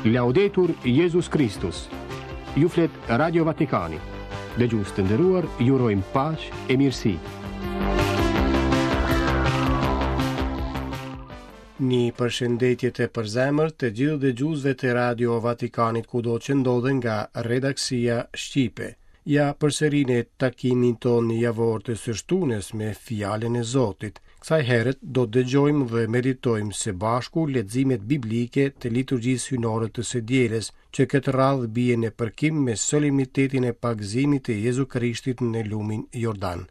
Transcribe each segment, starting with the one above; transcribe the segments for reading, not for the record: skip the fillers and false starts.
Laudetur Jesus Christus. Ju flet Radio Vatikani. Dëgjues të nderuar, ju urojmë paqë e mirësi. Një përshëndetje të përzemërt të gjithë dëgjuesve të Radio Vatikanit kudo që ndodhen nga redaksia shqipe. Ja përsërinë takimin tonë javor të së shtunës me fjalën e Zotit. Kësaj herët do të dëgjojmë dhe meditojmë së bashku leximet biblike të liturgjisë hynore të së dielës, që këtë radhë bie në përkim me solemnitetin e pagëzimit të Jezu Krishtit në lumin Jordan.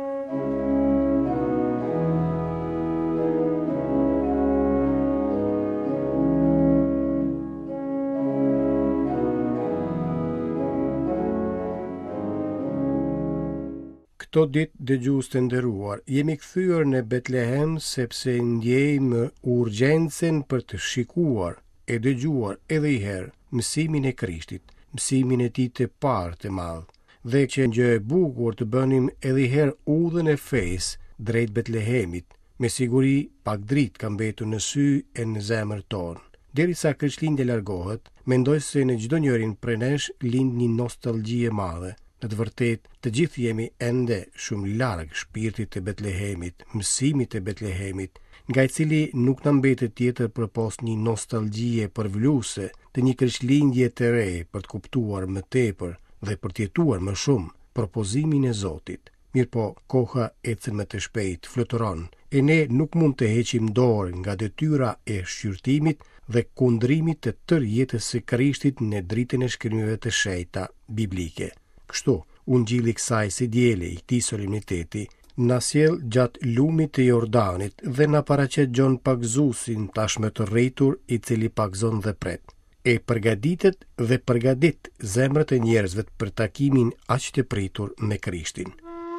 Këto ditë dëgjues të nderuar, jemi kthyer në Betlehem sepse ndjejmë urgjencën për të shikuar e dëgjuar edhe i herë mësimin e Krishtit, mësimin e tij të parë të madh, dhe që gjë e bukur të bënim edhe i herë udhën e fesë drejt Betlehemit. Me siguri pak dritë ka mbetur në sy e në zemër tonë. Derisa Krishtlindja largohet, mendoj se në çdo njërin prej nesh lind një nostalgji e madhe. Në të vërtet, të gjithë jemi ende shumë larg shpirtit të Betlehemit, mësimit të Betlehemit, nga i cili nuk na mbetet tjetër përpos një nostalgjie përvluese të një Krishtlindje të re për të kuptuar më tepër dhe për të jetuar më shumë propozimin e Zotit. Mirpo, koha ecën më të shpejt, fluturon, e ne nuk mund të heqim dorë nga detyra e shqyrtimit dhe kundrimit të tërë jetës së Krishtit në dritën e shkrimeve të shenjta biblike. Kështu, ungjilli kësaj së diele i këtij solemniteti na sjell gjatë lumit të Jordanit dhe na paraqet Gjon Pagëzuesin tashmë të rritur, i cili pagëzon dhe pret. E përgatitet dhe përgatit zemrat e njerëzve për takimin aq të pritur me Krishtin.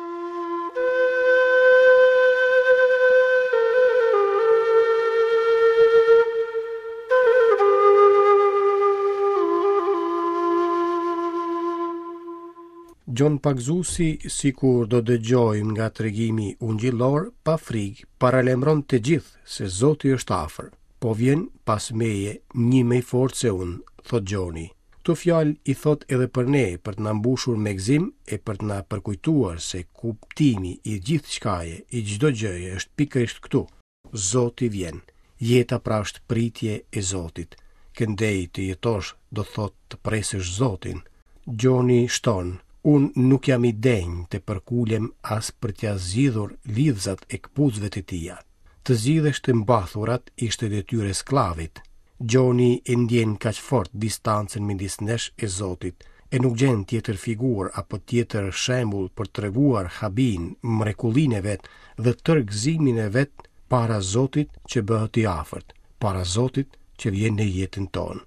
Gjon Pagëzuesi, sikur do dëgjojmë nga tregimi ungjillor, pa frikë paralajmëron të gjithë se Zoti është afër. Po vjen pas meje një më i fortë se unë, thot Gjoni. Këto fjalë i thot edhe për ne, për të na mbushur me gëzim e për të na përkujtuar se kuptimi i gjithçkaje, i çdo gjëje është pikërisht këtu. Zoti vjen. Jeta pra është pritje e Zotit. Këndej të jetosh do thot të presësh Zotin. Gjoni shton: unë nuk jam i denjë të përkulem as për t'ja zgjidhur lidhzat e kpuzve të tia. Të zgjidhesh të mbathurat ishte detyrë e sklavit. Gjoni e ndjen kaq fort distancën midis nesh e Zotit, e nuk gjen tjetër figurë apo tjetër shembull për treguar habin, mrekullinë e vet dhe tërgëzimin e vet para Zotit që bëhet i afërt, para Zotit që vjen në jetën tonë.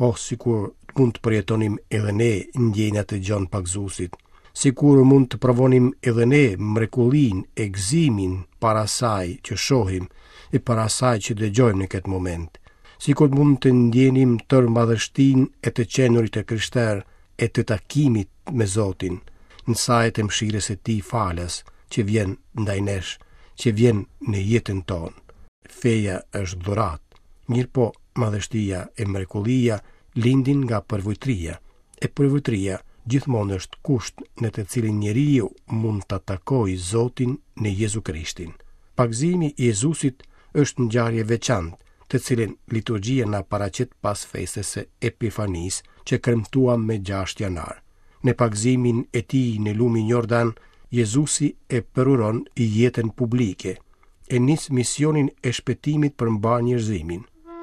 Sikur mund të përjetonim edhe ne ndjenjat e Gjon Pagëzuesit, sikur mund të provonim edhe ne mrekullinë e gëzimin para asaj që shohim e para asaj që dëgjojmë në këtë moment, sikur mund të ndjenim tërë madhështinë e të qenurit të krishterë e të takimit me Zotin, në sajt e mëshirës e tij falas që vjen ndaj nesh, që vjen në jetën tonë. Feja është dhuratë, mirëpo madhështia e mrekullia lindin nga përvojtria, e përvojtria gjithmonë është kusht në të cilin njeriu mund të takojë Zotin në Jezu Krishtin. Pagëzimi i Jezusit është ngjarje veçantë, të cilin liturgjia na paraqet pas festës së Epifanisë që kremtuam me 6 janar. Në pagëzimin e tij në lumin Jordan, Jezusi e përuron jetën publike, e nis misionin e shpëtimit për mbar njerëzimin.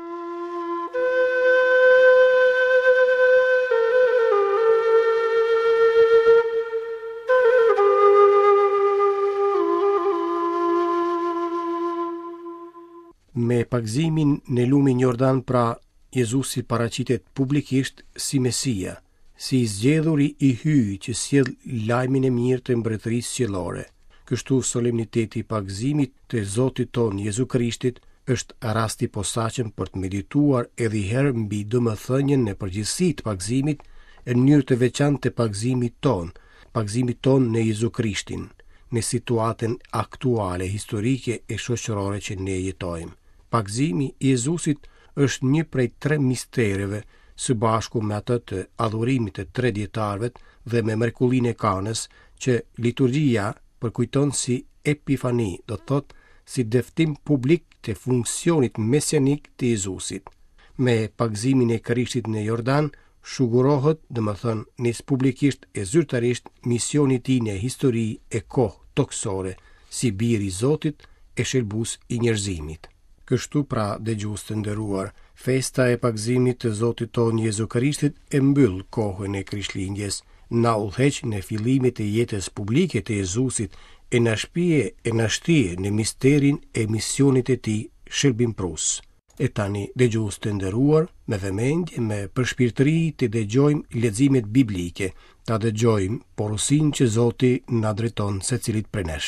Me pagëzimin në lumin Jordan, pra, Jezusi paraqitet publikisht si Mesia, si i zgjedhuri i hyj që sjell lajmin e mirë të mbretërisë qiellore. Kështu solemniteti i pagëzimit të Zotit ton Jezu Krishtit është rasti posaçëm për të medituar edhe herë mbi domethënien në përgjithësi të pagëzimit në mënyrë të veçantë të pagëzimit ton në Jezu Krishtin, në situatën aktuale historike e shoqërore që ne jetojmë. Pagëzimi i Jezusit është një prej 3 mistereve së bashku me atë të adhurimit të 3 dietarëve dhe me mrekullinë e kanës që liturgjia përkujton si epifani, do të thotë si deftim publik të funksionit mesianik të Jezusit. Me pagzimin e Krishtit në Jordan, shugurohet, domethënë, nis publikisht e zyrtarisht misioni i tij në histori e kohë toksore, si biri i Zotit e shelbus i njerëzimit. Kështu pra, dëgjues të nderuar, festa e pagzimit të Zotit tonë Jezu Krishtit e mbyll kohën e Krishtlindjes, na udhëheq në fillimet e jetës publike të Jezusit e na shtie në misterin e misionit e tij shërbimprus. E tani, dëgjues të nderuar, me vëmendje, me përshpirtëri të dëgjojmë leximet biblike, ta dëgjojmë porosinë që Zoti na drejton secilit prej nesh.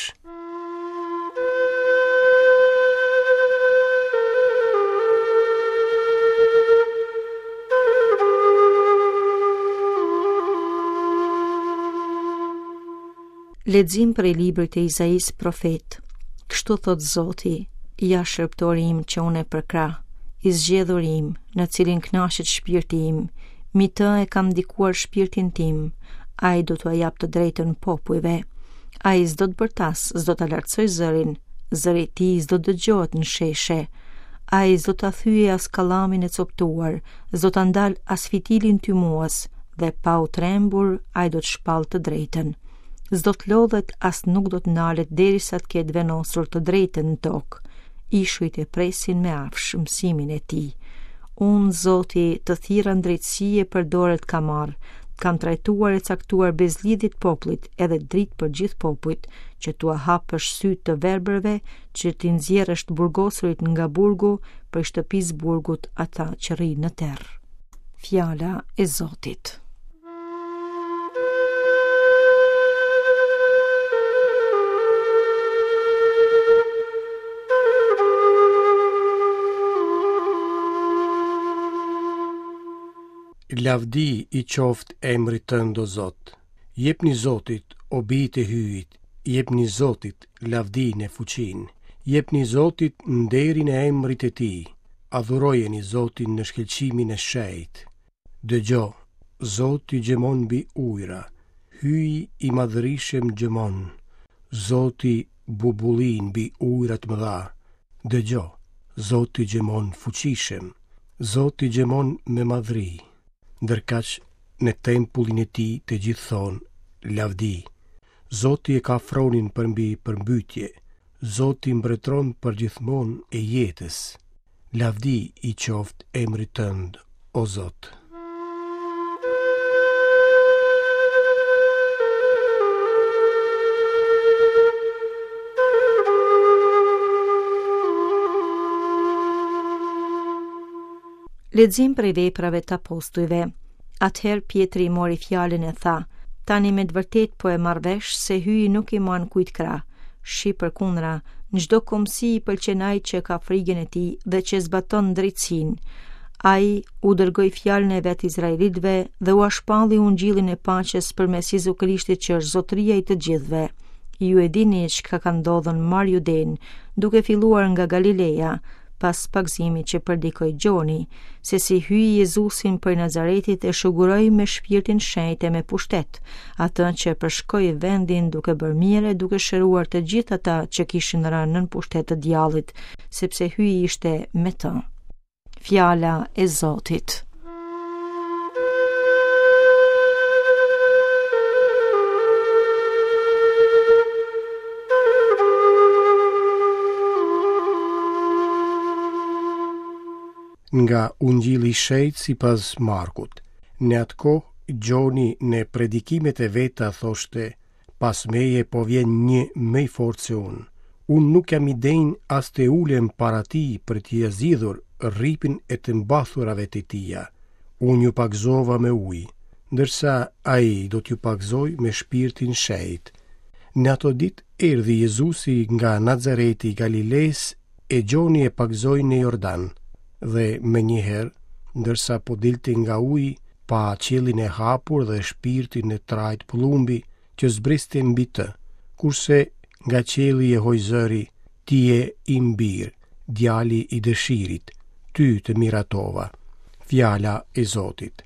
Lexim prej librit të Izais profet. Kështu thot Zoti: ja shërptori im që unë e përkrah, i zgjedhur im, në cilin kënaqet shpirti im, mi të e kam ndikuar shpirtin tim, ai do t'ua jap të drejtën popujve. Ai s'do të bërtas, s'do ta lartësoj zërin, zëri i tij s'do dëgjohet në sheshe. Ai s'do ta thyejë as kallamin e coptuar, s'do ta ndal as fitilin tymues, dhe pa u trembur ai do të shpall të drejtën. S'do të lodhet as nuk do të ndalet derisa të ketë vendosur të drejtën në tokë. Ishujt e presin me afsh mësimin e tij. Unë, Zoti, të thirra drejtësie për dorët ka marr, kam trajtuar e caktuar bezlidhit popullit, edhe dritë për gjithë popujt, që tua hapësh sytë të verbërve, që t'i nxjerrësh të burgosurit nga burgu, për shtëpisë burgut ata që rrinë në terr. Fjala e Zotit. Lavdi i qoft emrit tënd o Zot. Jepni Zotit o bijtë e hyjit, jepni Zotit lavdinë e fuqinë, jepni Zotit nderin e emrit e tij. Adhurojeni Zotin në shkëlqimin e shejt. Dëgjo, Zoti gjemon mbi ujra, hyji i madhërishem gjemon. Zoti bubullin mbi ujrat mëdha. Dëgjo, Zoti gjemon fuqishem, Zoti gjemon me madhri. Ndërkaq në tempullin e tij të gjithë thonë, lavdi. Zoti e ka fronin për mbi përmbytje, Zoti mbretëron për gjithmonë e jetës. Lavdi i qoft emrit tënd, o Zot. Lexim prej veprave të apostujve. Atëherë Pietri i mori fjalën e tha: tani me të vërtet po e marr vesh se hyi nuk i man kujt krah. Shi përkundra, në çdo komsi i pëlqen ai që ka frigën e tij dhe që zbaton drejtsinë. Ai u dërgoi fjalën e vet izraelitëve dhe u shpalli ungjillin e paqes përmes Jezu Krishtit që është zotëria i të gjithëve. Ju e dini çka ka ndodhur në Mar Juden, duke filluar nga Galileja, pas pagzimit që përdikoi Gjoni, se si hyi Jezusin për Nazaretit e shuguroi me shpirtin shenjtë e me pushtet, atë që përshkoi vendin duke bërë mirë, duke shëruar të gjithë ata që kishin rënë nën pushtet të djallit, sepse hyi ishte me të. Fjala e Zotit. Nga ungjilli i shejt sipas Markut. Në atë kohë Gjoni në predikimet e veta thoshte: pas meje po vjen një më i fortë se unë. Unë nuk jam i denjë as të ulem para tij për t'i zgjidhur rripin e të mbathurave të tija. Unë ju pagzova me ujë, ndërsa ai do t'ju pagzoj me shpirtin shejt. Në ato ditë erdhi Jezusi nga Nazareti i Galiles e Gjoni e pagzoi në Jordan. Dhe me njëherë, ndërsa po dilte nga uji, pa qiellin e hapur dhe shpirtin e trajt pëllumbi që zbriste mbi të, kurse nga qielli e hoj zëri: ti je i mbir, djali i dëshirit, ty të miratova. Fjala e Zotit.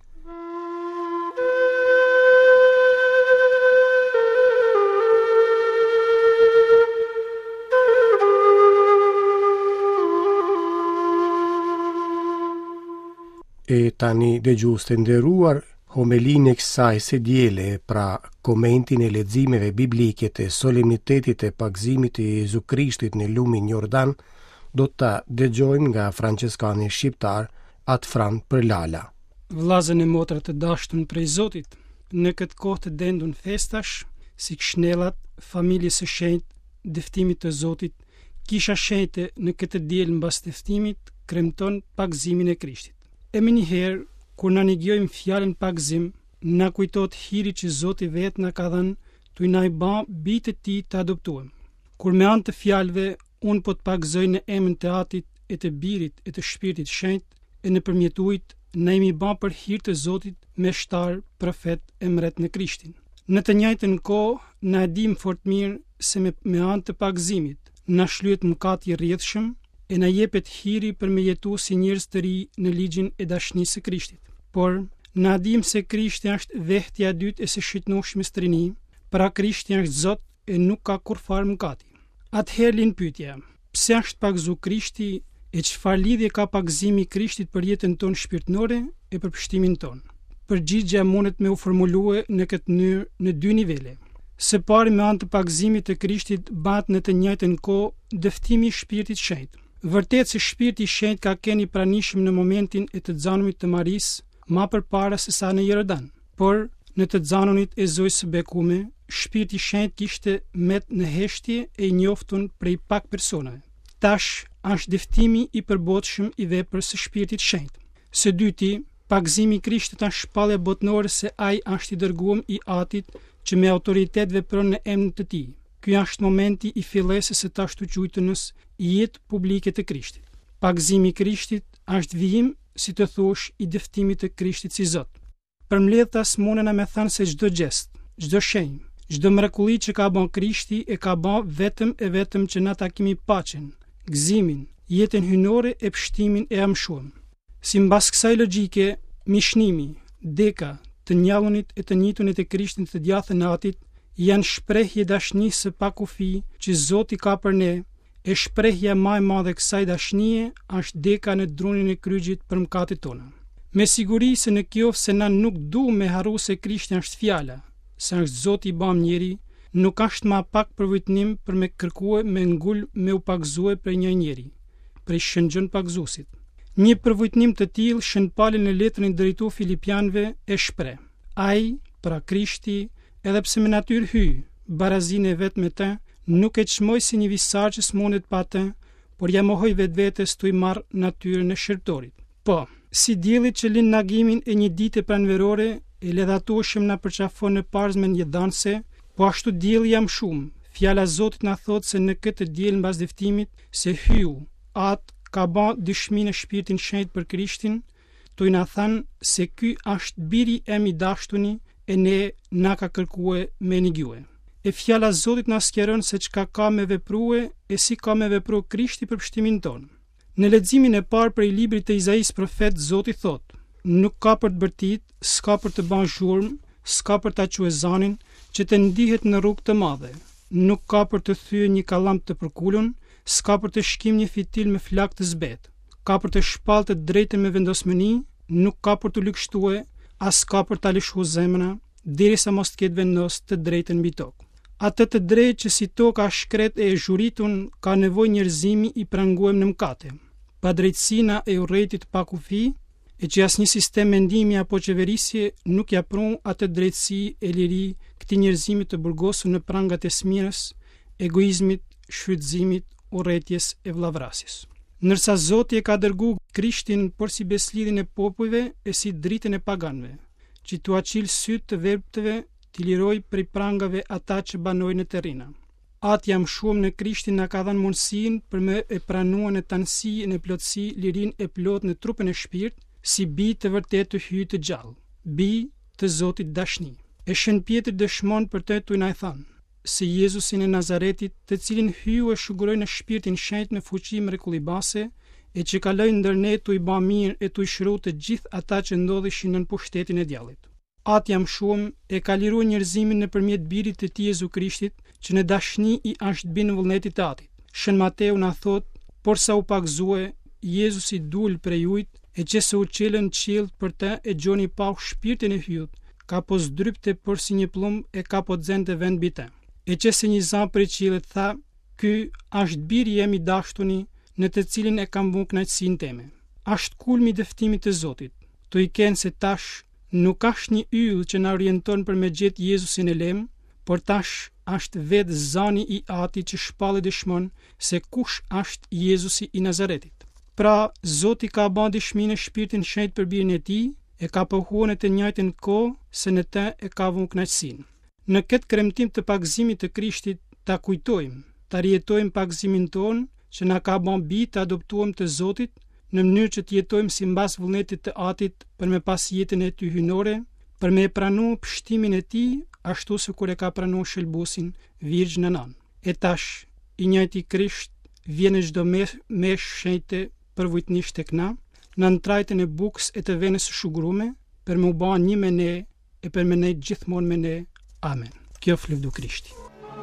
E tani dëgjues të nderuar, homelinë e kësaj së diele, pra komentin e leximeve biblike të solemnitetit e pagëzimit të Jezu Krishtit në lumin Jordan, do ta dëgjojmë nga franciskani shqiptar Atfran Përlala. Vllazën e motra të dashtun prej Zotit, në këtë kohë të dendur festash, si kshnellat, familjes së shenjtë, dëftimit të Zotit, kisha shenjtë në këtë diel mbas dëftimit kremton pagëzimin e Krishtit. E më njëherë, kur na negjojmë fjalën pagëzim, na kujtohet hiri që Zoti vetë na ka dhënë, tu na i bë bijtë e tij të adoptuem. Kur me anë të fjalëve, unë po të pagëzoj në emrin të Atit e të Birit e të Shpirtit Shenjtë, e nëpërmjet ujit, na jemi bë për hir të Zotit me shtar, profet e mbret në Krishtin. Në të njëjtën kohë, na e dim fort mirë se me anë të pagëzimit, na shlyhet mëkati i rrjedhshëm, e na jepet hiri për me jetu si njerëz të ri në ligjin e dashurisë së Krishtit. Por, na dim se Krishti është vehtja e dytë e së shitnueshme së Trinë, pra Krishti është Zot e nuk ka kurfar mëkati. Atëherë lind pyetja, pse është pagëzu Krishti e çfarë lidhje ka pagëzimi i Krishtit për jetën tonë shpirtërore e për pështimin tonë? Përgjigjja mundet me u formulue në këtë mënyrë në dy nivele. Së pari, me anë të pagëzimit të Krishtit bëhet në të njëjtën kohë dëftimi i Shpirtit Shenjtë. Vërtet se Shpirti i Shenjtë ka qenë i pranishëm në momentin e të xhanumit të Marisë, më përpara se sa në Jordan. Por në të xhanumit e Zojës së bekume, Shpirti i Shenjtë kishte met në heshtje e i njoftun prej pak personave. Tash është dëftimi i përbotshëm i veprës së Shpirtit Shenjtë. Së dyti, pagëzimi i Krishtit është shpallja botnore se ai është i dërguar i Atit që me autoritet vepron në emrin të Tij. Ky është momenti i fillesës së të ashtu quajtës jetë publike të Krishtit. Pagëzimi i Krishtit është vijim, si të thush, i dëftimit të Krishtit si Zot. Përmbledhtas munden me thënë se çdo gjest, çdo shenjë, çdo mrekulli që ka bën Krishti e ka bën vetëm që na ta kemi paqen, gëzimin, jetën hyjnore e pështimin e amshuar. Si mbas kësaj logjike, mishnimi, deka, të njallunit e të njëjtunit e Krishtit të djathtë natit janë shprehje dashurisë së pakufi që Zoti ka për ne, e shprehja më e madhe kësaj dashurie është deka në drunin e kryqit për mëkatet tona. Me siguri se në qoftë se na nuk duam me harru se Krishti është fjala, se është Zoti i bëm njeri, nuk është më pak përvojtnim për me kërkuar me ngul me u pagëzuar për një njeri, për shëngjën pagëzuesit. Një përvojtnim të tillë shënpalen në letrën e drejtuar Filipianëve e shpreh: Ai, pra Krishti, edhe pse me natyrë hyj, barazinë e vet me të, nuk e çmoj si një visar që s'mundet pa të, por ja mohoj vetvetes tu i marr natyrën e shërptorit. Po, si dielli që lind nagimin e një dite pranverore, e ledhatueshëm na përqafon në parzmen jedhanse, po ashtu dielli jam shumë. Fjala e Zotit na thot se në këtë diell mbas dëftimit se hyu, atë ka bën dëshmi në Shpirtin Shenjtë për Krishtin, tu i na than se ky është biri em i dashtuni e ne na ka kërkuar me negjue. E fjala e Zotit na sqaron se çka ka me veprue e si ka me vepru Krishti për pështimin tonë. Në leximin e parë prej librit të Izais profet, Zoti thot: Nuk ka për të bërtit, s'ka për të bën zhurmë, s'ka për ta quajë zanin që të ndihet në rrugë të madhe, nuk ka për të thyer një kallam të përkulun, s'ka për të shkim një fitil me flak të zbet, ka për të shpallë të drejtën me vendosmëni, nuk ka për të lykshtuar, as ka për ta lëshuar zemra, derisa mos të ketë vendos të drejtën mbi tokë. Atë të drejtë që si toka shkret e zhuritun ka nevojë njerëzimi i pranguem në mëkate. Pa drejtësina e urrëtit pa kufi, e që asnjë sistem mendimi apo qeverisje nuk ja pron atë drejtësi e liri këtij njerëzimi të burgosur në prangat e smirës, egoizmit, shfrytëzimit, urrëties e vllavrasjes. Ndërsa Zoti e ka dërguar Krishtin por si beslidhin e popujve e si dritën e paganëve, që t'u aqil sytë të verbtëve, t'i liroj prej prangave ata që banojnë në terrina. Atë jam shumë në Krishtin na ka dhënë mundësinë për me e pranuar në tanësi e në plotësi lirin e plot në trupin e shpirt, si bi të vërtet të hyjë të gjallë, bi të Zotit dashni. E Shën Pjetër dëshmon për të tu na i thanë, se Jezusin e Nazaretit, të cilin hyu e shuguroi në Shpirtin Shenjtë në fuqi mrekullibase, e që kaloi ndër ne tu i bë mirë e tu i shëru të gjithë ata që ndodhishin nën pushtetin e djallit. Atë jam shumë e ka liruar njerëzimin nëpërmjet birit të tij Jezu Krishtit, që në dashni i është bin vullnetit të Atit. Shën Mateu na thot, por sa u pagzue, Jezusi dul prej ujit e që se u qelën qiell për të e gjoni pa shpirtin e hyut, ka po zdrypte për si një plumb e ka po dzente vend bite. E që se një zan për qiellit tha, ky është biri jem i dashtuni, në të cilin e kam vënë kënaqësinë teme. Është kulmi i dëftimit të Zotit. Tu i ken se tash nuk është një yll që na orienton për me gjetë Jezusin e lem, por tash është vetë zani i Ati që shpallë dëshmon se kush është Jezusi i Nazaretit. Pra, Zoti ka bën dëshminë në shpirtin shenjtë për birin e tij, e ka pohuar në të njëjtën kohë se në të e ka vënë kënaqësinë. Në këtë kremtim të pagëzimit të Krishtit ta kujtojmë, ta rijetojmë pagëzimin ton që na ka bën bi të adoptuam të Zotit në mënyrë që të jetojmë simbas vullnetit të Atit për me pas jetën e tij hynore, për me pranu pështimin e tij ashtu si kur e ka pranu shëlbusin Virgjën Anan. E tash, i njëjti Krisht vjen në çdo mesh shenjtë përvojtnisht tek na, në trajtën e bukës e të venës së shugrume, për me u bë një me ne e për me ne gjithmonë me ne. Amen. Kjo flevdu Krishti.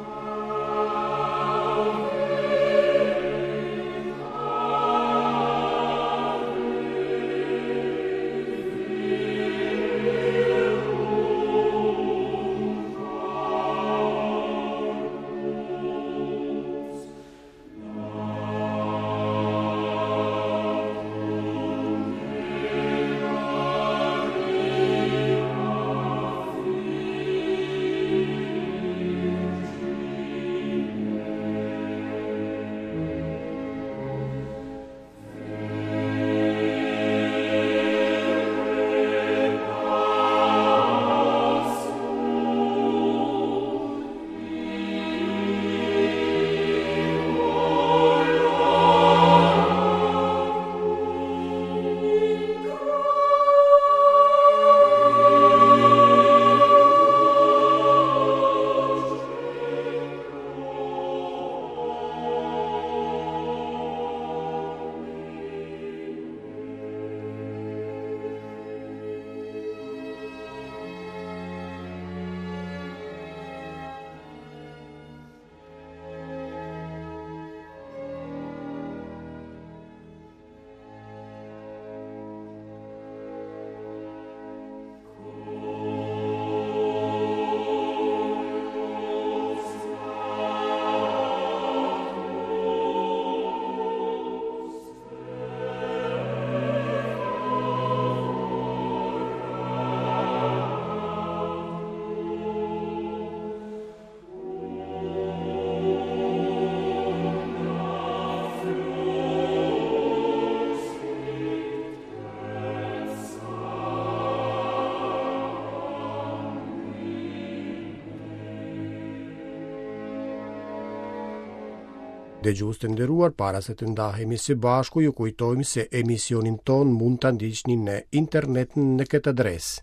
Dëgjues të nderuar, para se të ndahemi së bashku, ju kujtojmë se emisionin ton mund ta ndiqni në internet në këtë adresë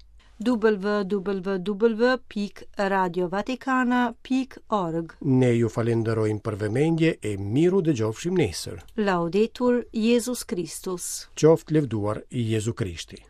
www.radiovaticana.org. Ne ju falenderojmë për vëmendje e miru dëgjofshim nesër. Laudetur Jesus Christus. Qoftë lëvduar Jezu Krishti.